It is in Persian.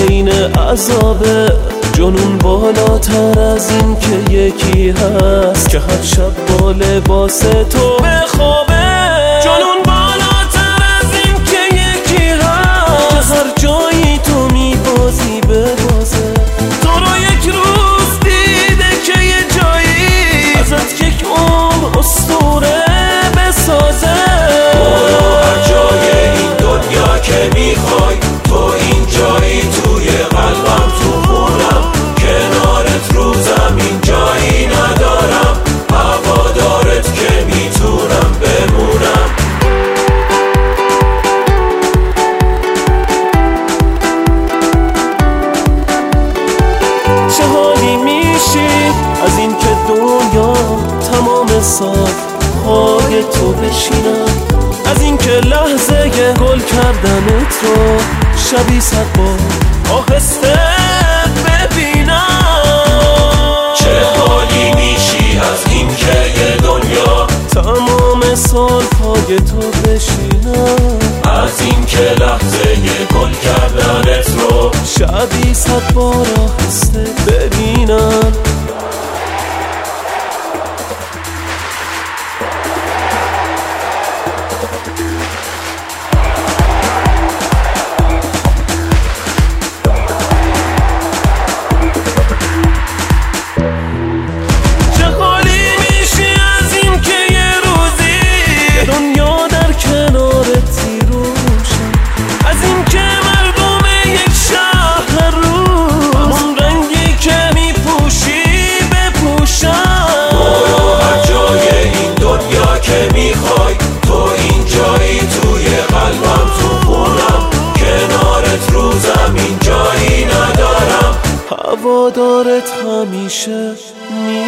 عین عذابه. جنون بالاتر از این که یکی هست که هر شب با لباس تو بخوابه. جنون بالاتر از این که یکی هست که هر جایی تو میبازی ببازه. تو رو یک روز دیده که یه جایی ازت یک عمر اسطوره بسازه. برو هر جای این دنیا که میخوای، تو این جایی توی قلبم، تو خونم، کنارت رو زمین جایی ندارم. هوادارت که میتونم بمونم. چه حالی میشی از این که دنیا تمام سال پای تو بشینم، از این که لحظه گل کردنت رو شبی 100 بار آهسته ببینم. چه حالی میشی از این که یه دنیا تمام سال پای تو بشینم، از این که لحظه گل کردنت رو شبی 100 بار آهسته ببینم. هوادارت همیشه